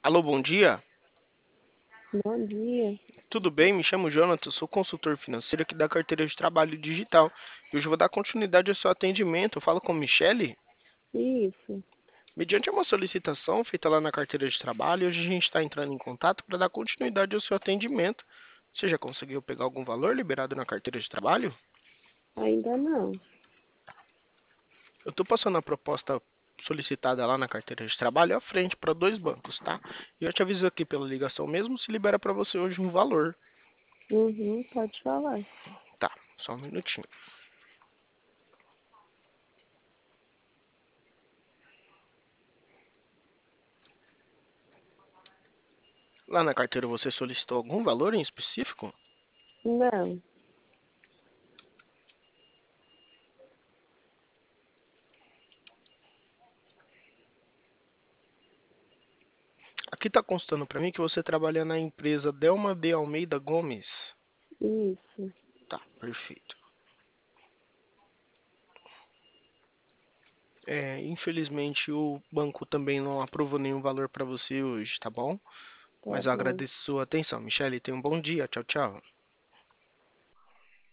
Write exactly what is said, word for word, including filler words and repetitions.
Alô, bom dia. Bom dia. Tudo bem? Me chamo Jonathan, sou consultor financeiro aqui da carteira de trabalho digital. E hoje eu vou dar continuidade ao seu atendimento. Eu falo com Michele. Isso. Mediante uma solicitação feita lá na carteira de trabalho, hoje a gente está entrando em contato para dar continuidade ao seu atendimento. Você já conseguiu pegar algum valor liberado na carteira de trabalho? Ainda não. Eu estou passando a proposta solicitada lá na carteira de trabalho à frente para dois bancos, tá? E eu te aviso aqui pela ligação mesmo se libera para você hoje um valor. Uhum, pode falar. Tá, só um minutinho. Lá na carteira você solicitou algum valor em específico? Não. Aqui está constando para mim que você trabalha na empresa Delma de Almeida Gomes. Isso. Tá, perfeito. É, infelizmente o banco também não aprovou nenhum valor para você hoje, tá bom? Tá Mas eu bom. agradeço sua atenção. Michele, tenha um bom dia. Tchau, tchau.